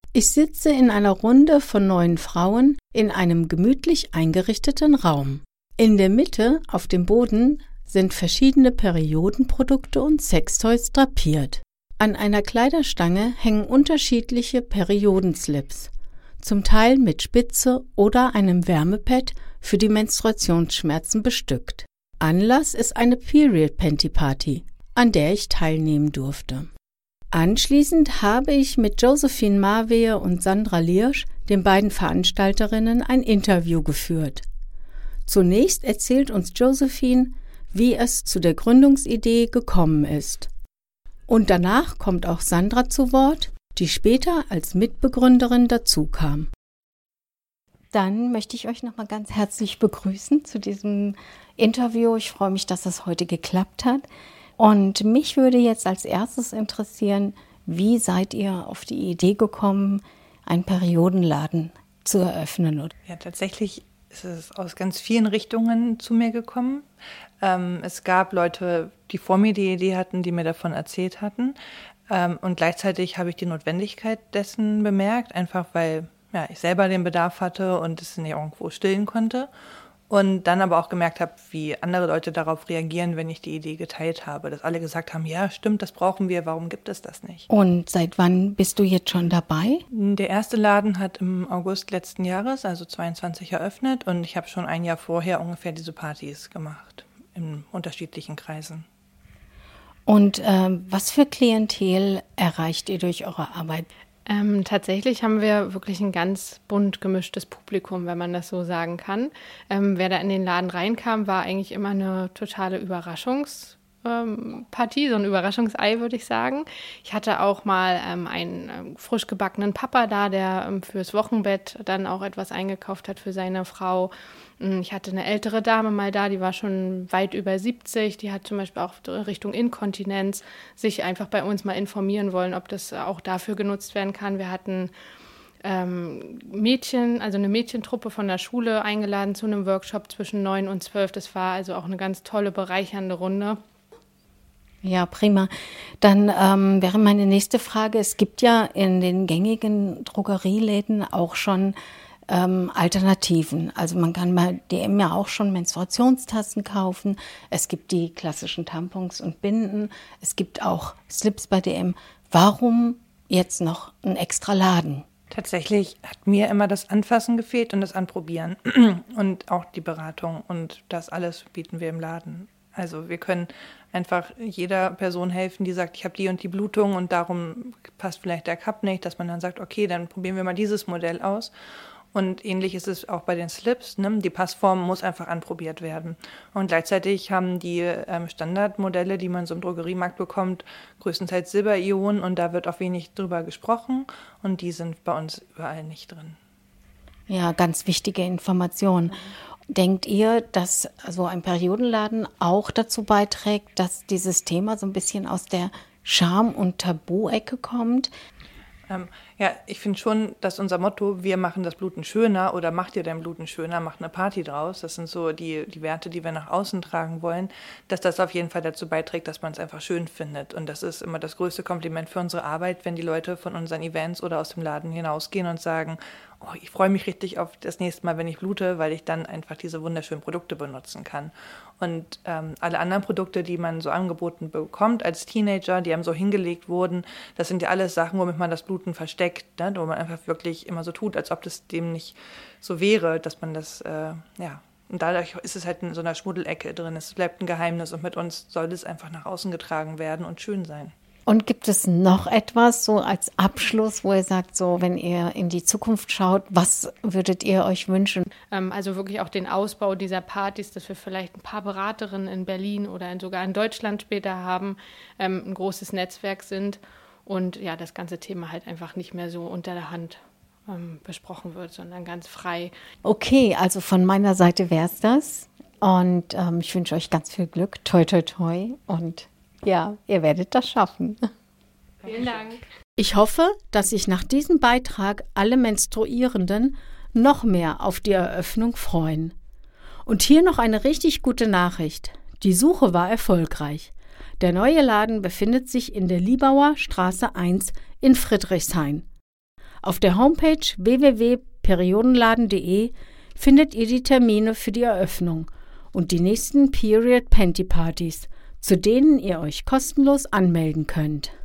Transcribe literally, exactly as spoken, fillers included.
Ich sitze in einer Runde von neun Frauen in einem gemütlich eingerichteten Raum. In der Mitte, auf dem Boden, sind verschiedene Periodenprodukte und Sextoys drapiert. An einer Kleiderstange hängen unterschiedliche Periodenslips, zum Teil mit Spitze oder einem Wärmepad für die Menstruationsschmerzen bestückt. Anlass ist eine Period Panty Party, an der ich teilnehmen durfte. Anschließend habe ich mit Josephine Marwehe und Sandra Liersch, den beiden Veranstalterinnen, ein Interview geführt. Zunächst erzählt uns Josephine, wie es zu der Gründungsidee gekommen ist. Und danach kommt auch Sandra zu Wort, die später als Mitbegründerin dazukam. Dann möchte ich euch nochmal ganz herzlich begrüßen zu diesem Interview. Ich freue mich, dass das heute geklappt hat. Und mich würde jetzt als erstes interessieren, wie seid ihr auf die Idee gekommen, einen Periodenladen zu eröffnen? Ja, tatsächlich ist es aus ganz vielen Richtungen zu mir gekommen. Ähm, es gab Leute, die vor mir die Idee hatten, die mir davon erzählt hatten. Ähm, und gleichzeitig habe ich die Notwendigkeit dessen bemerkt, einfach weil ja, ich selber den Bedarf hatte und es nicht irgendwo stillen konnte. Und dann aber auch gemerkt habe, wie andere Leute darauf reagieren, wenn ich die Idee geteilt habe. Dass alle gesagt haben, ja stimmt, das brauchen wir, warum gibt es das nicht? Und seit wann bist du jetzt schon dabei? Der erste Laden hat im August letzten Jahres, also zweiundzwanzig, eröffnet. Und ich habe schon ein Jahr vorher ungefähr diese Partys gemacht, in unterschiedlichen Kreisen. Und ähm, was für Klientel erreicht ihr durch eure Arbeit? Ähm, tatsächlich haben wir wirklich ein ganz bunt gemischtes Publikum, wenn man das so sagen kann. Ähm, wer da in den Laden reinkam, war eigentlich immer eine totale Überraschungspartie, ähm, so ein Überraschungsei, würde ich sagen. Ich hatte auch mal ähm, einen ähm, frisch gebackenen Papa da, der ähm, fürs Wochenbett dann auch etwas eingekauft hat für seine Frau. Ich hatte eine ältere Dame mal da, die war schon weit über siebzig, die hat zum Beispiel auch Richtung Inkontinenz sich einfach bei uns mal informieren wollen, ob das auch dafür genutzt werden kann. Wir hatten ähm, Mädchen, also eine Mädchentruppe von der Schule eingeladen zu einem Workshop zwischen neun und zwölf. Das war also auch eine ganz tolle, bereichernde Runde. Ja, prima. Dann ähm, wäre meine nächste Frage, es gibt ja in den gängigen Drogerieläden auch schon Ähm, Alternativen. Also man kann bei D M ja auch schon Menstruationstassen kaufen. Es gibt die klassischen Tampons und Binden. Es gibt auch Slips bei D M. Warum jetzt noch ein extra Laden? Tatsächlich hat mir immer das Anfassen gefehlt und das Anprobieren und auch die Beratung. Und das alles bieten wir im Laden. Also wir können einfach jeder Person helfen, die sagt, ich habe die und die Blutung und darum passt vielleicht der Cup nicht, dass man dann sagt, okay, dann probieren wir mal dieses Modell aus. Und ähnlich ist es auch bei den Slips, ne? Die Passform muss einfach anprobiert werden. Und gleichzeitig haben die ähm, Standardmodelle, die man so im Drogeriemarkt bekommt, größtenteils Silberionen und da wird auch wenig drüber gesprochen und die sind bei uns überall nicht drin. Ja, ganz wichtige Information. Denkt ihr, dass so ein Periodenladen auch dazu beiträgt, dass dieses Thema so ein bisschen aus der Scham- und Tabu-Ecke kommt? Ähm, ja, ich finde schon, dass unser Motto, wir machen das Bluten schöner oder macht ihr dein Bluten schöner, macht eine Party draus, das sind so die, die Werte, die wir nach außen tragen wollen, dass das auf jeden Fall dazu beiträgt, dass man es einfach schön findet. Und das ist immer das größte Kompliment für unsere Arbeit, wenn die Leute von unseren Events oder aus dem Laden hinausgehen und sagen, oh, ich freue mich richtig auf das nächste Mal, wenn ich blute, weil ich dann einfach diese wunderschönen Produkte benutzen kann. Und ähm, alle anderen Produkte, die man so angeboten bekommt als Teenager, die einem so hingelegt wurden, das sind ja alles Sachen, womit man das Bluten versteckt, ne? Wo man einfach wirklich immer so tut, als ob das dem nicht so wäre, dass man das, äh, ja, und dadurch ist es halt in so einer Schmuddelecke drin. Es bleibt ein Geheimnis und mit uns soll es einfach nach außen getragen werden und schön sein. Und gibt es noch etwas so als Abschluss, wo ihr sagt, so wenn ihr in die Zukunft schaut, was würdet ihr euch wünschen? Ähm, also wirklich auch den Ausbau dieser Partys, dass wir vielleicht ein paar Beraterinnen in Berlin oder in, sogar in Deutschland später haben, ähm, ein großes Netzwerk sind und ja, das ganze Thema halt einfach nicht mehr so unter der Hand ähm, besprochen wird, sondern ganz frei. Okay, also von meiner Seite wäre es das und ähm, ich wünsche euch ganz viel Glück, toi toi toi und ja, ihr werdet das schaffen. Vielen Dank. Ich hoffe, dass sich nach diesem Beitrag alle Menstruierenden noch mehr auf die Eröffnung freuen. Und hier noch eine richtig gute Nachricht. Die Suche war erfolgreich. Der neue Laden befindet sich in der Liebauer Straße eins in Friedrichshain. Auf der Homepage w w w punkt periodenladen punkt d e findet ihr die Termine für die Eröffnung und die nächsten Period Panty Partys, zu denen ihr euch kostenlos anmelden könnt.